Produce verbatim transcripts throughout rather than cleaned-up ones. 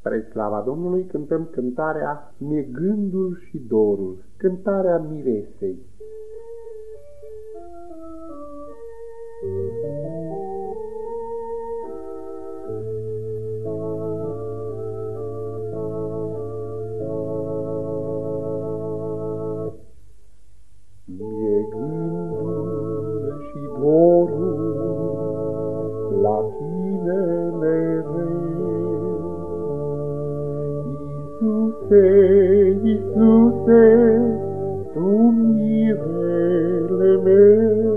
Spre slava Domnului cântăm cântarea Mi-e gândul și dorul, cântarea miresei. Mi-e gândul și dorul la tine mereu, Iisuse, Iisuse, Tu mirele meu.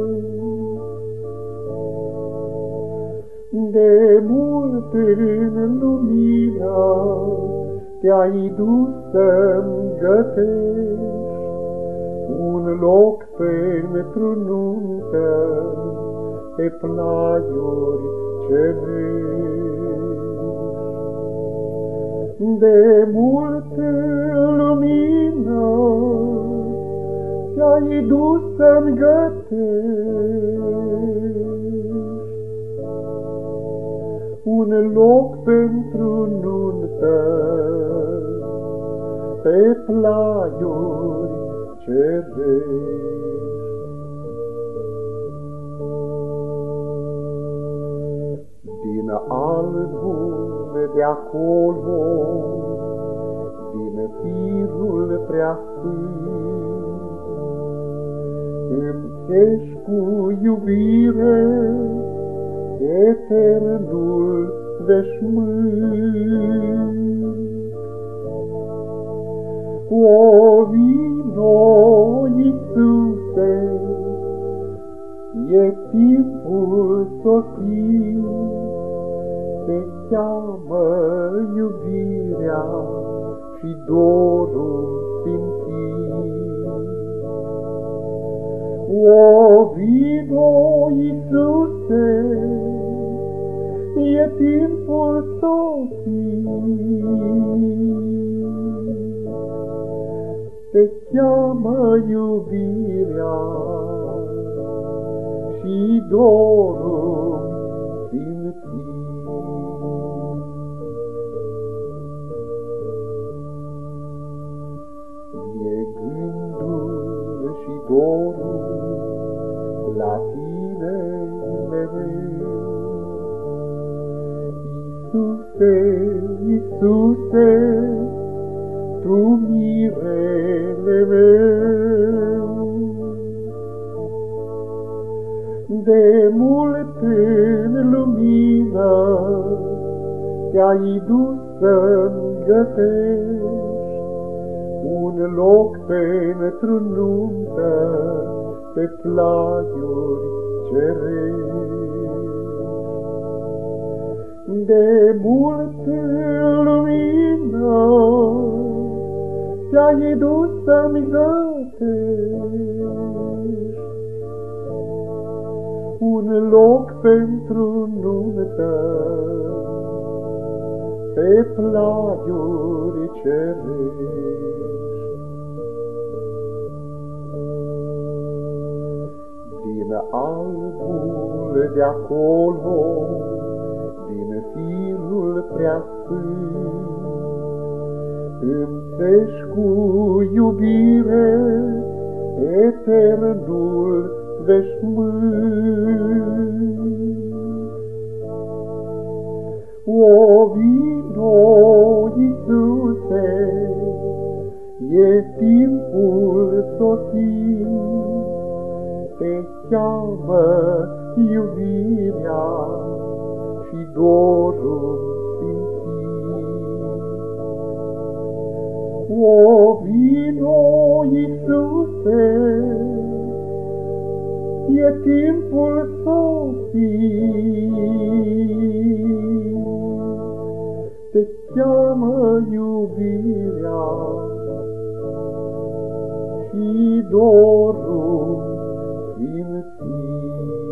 De mult în lumina Te-ai dus să-mi gătești un loc pentru nuntă pe plaiuri cerești. De mult în lumină Te-ai dus să-mi gătești un loc pentru nuntă pe plaiuri cerești. Din albul de acolo, din firul prea sfânt, îmi cu iubire eternul veșmânt. O vino, Iisuse, e timpul sosit, te cheamă iubirea și dorul simțit. O vino, Iisuse, e timpul sosit, te cheamă iubirea și dorul simțit. Mi-e gândul și dorul la tine mereu, Iisuse, Iisuse, Tu mirele meu. De mult în lumină Te-ai dus să-mi gătești un loc pentru nuntă pe plaiuri cerești. De mult în lumină Te-ai dus să-mi gătești un loc pentru nuntă pe plaiuri cerești. Din albul de acolo, din firul prea sfânt, îmi cu iubire eternul veșmânt. O vino, Iisuse, e timpul sosit, te cheamă iubirea și dorul simțit. O vino, Iisuse, e timpul sosit, te cheamă iubirea și dorul simțit.